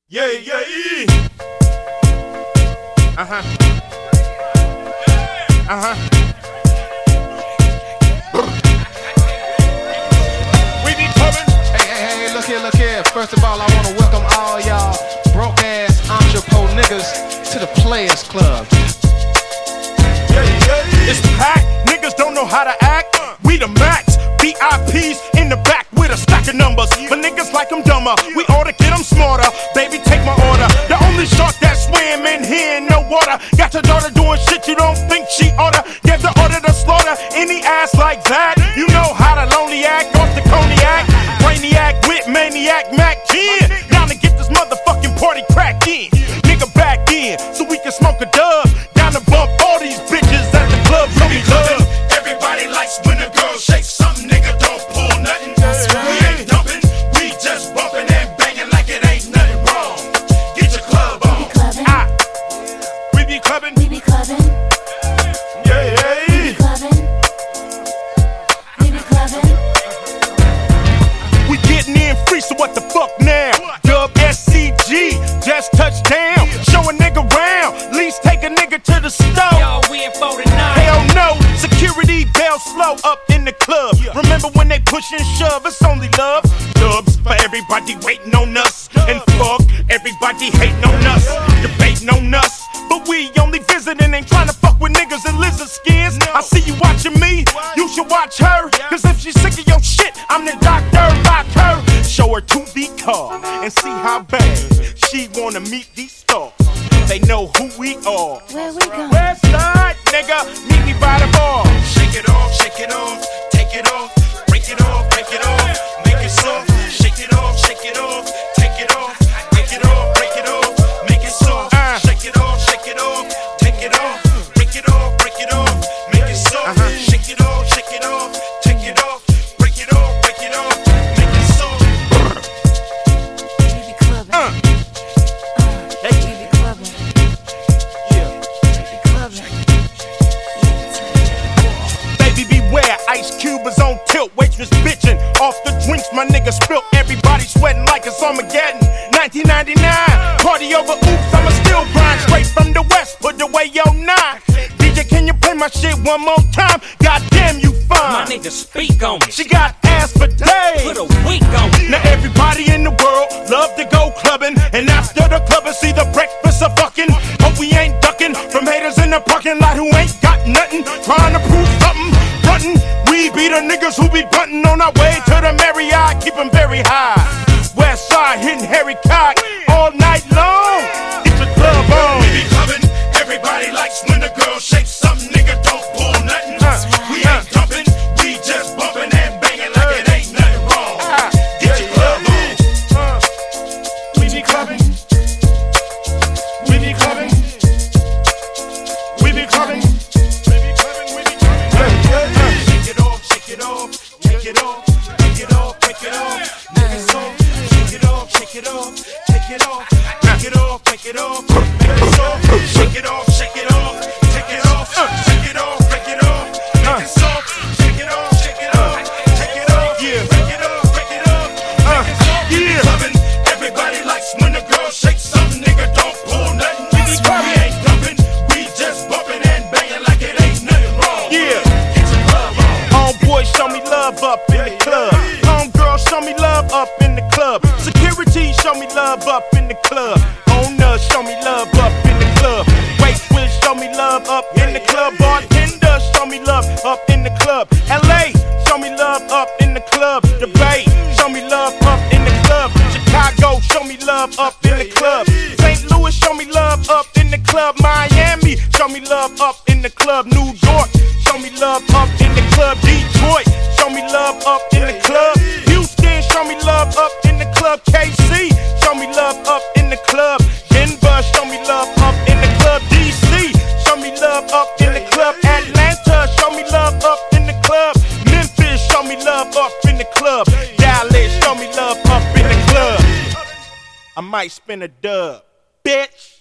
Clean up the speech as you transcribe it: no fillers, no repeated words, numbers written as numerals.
Yeah. We be coming. Hey, look here. First of all, I want to welcome all y'all broke ass entrepreneur niggas to the Players Club. It's packed, niggas don't know how to act. We the max, VIPs in the back with a stack of numbers. But niggas like them dumber, we oughta get them smarter. Baby, take my order. The only shark that swim in here in no water. Got your daughter doing shit you don't think she oughta. Give the order to slaughter any ass like that. You know how to lonely act off the cognac. Brainiac with maniac Mac 10. Down to get this motherfucking party cracked in. Nigga back in, so we can smoke a dub. Down to bump all these bitches at the club. We clubbing. Everybody likes when a girl shakes something, nigga don't pull nothing. We ain't dumping, we just bumping and banging like it ain't nothing wrong. Get your club on. We be clubbing. We be clubbing. Yeah. We be clubbing. We be clubbing. We getting in free, so what the fuck now? Dub SCG, just touched down. Show a nigga round, least take a nigga to the stove. Yo, we in 49. Hell no, security bell slow up in the club. Remember when they push and shove, it's only love. Dubs for everybody waiting on us. And fuck everybody hating on us, debating on us. But we only visiting, ain't trying to fuck with niggas in lizard skins. I see you watching me, you should watch her. Cause if she's sick of your shit, I'm the doctor, rock her. Show her to the car and see how bad she wanna meet these stars. They know who we are. Where we going? West side, nigga, meet me by the bar. Shake it off, take it off, break it off, make it soft. Shake it off, take it off, break it off, make it soft. Shake it off, take it off, break it off, make it soft. Shake it off, take it off, break it off, make it soft. We be clubbing. We be clubbing. We be clubbing. Baby, beware, Ice Cube is on tilt. Waitress bitchin' off the drinks my nigga spilt. Everybody sweating like it's Armageddon. 1999, party over oops, I'ma still grind. Straight from the west, put away your 9. DJ, can you play my shit one more time? Goddamn, you My fine. nigga, speak on me. She got ass for days. Put a week on me. Now everybody in the world love to go clubbing, and after the clubbing see the breakfast of fucking. Hope we ain't ducking from haters in the parking lot who ain't got nothing, trying to prove something, frontin'. We be the niggas who be buntin' on our way to the Marriott, keep 'em very high. West side hitting Harry Cock all night long. Get your club on. We be clubbing. Everybody likes when a girl shakes something, nigga don't pull nothing. We ain't dumping, we just bumping and banging like it ain't nothing wrong. Get your club on. We be clubbing. We be clubbing. We be clubbing. Shake it off, take it off, break it off, make it soft. Shake it off, take it off, break it off, make it soft. Shake it off, take it off, break it off, make it soft. Shake it off, take it off, break it off, make it clubbing. Everybody likes when a girl shakes something, nigga don't pull nothing. We ain't dumping, we just bumping and banging like it ain't nothing wrong. Yeah. Get your club on. Homeboy, show me love up in the club. Homegirl, show me love up in the club. Security, show me love up in the club. Owner, show me love up in the club. Waitress, show me love up in the club. Bartender, show me love up in the club. LA, show me love up in the club. The Bay, show me love up in the club. Chicago, show me love up in the club. St. Louis, show me love up in the club. Miami, show me love up in the club. New York, show me love up in the club. Detroit, show me love up in the club. Houston, show me love up in the club. KC, show me love up in the club. Denver, show me love up in the club. DC, show me love up in the club. Atlanta, show me love up in the club. Memphis, show me love up in the club. Dallas, show me love up in the club. I might spin a dub, bitch.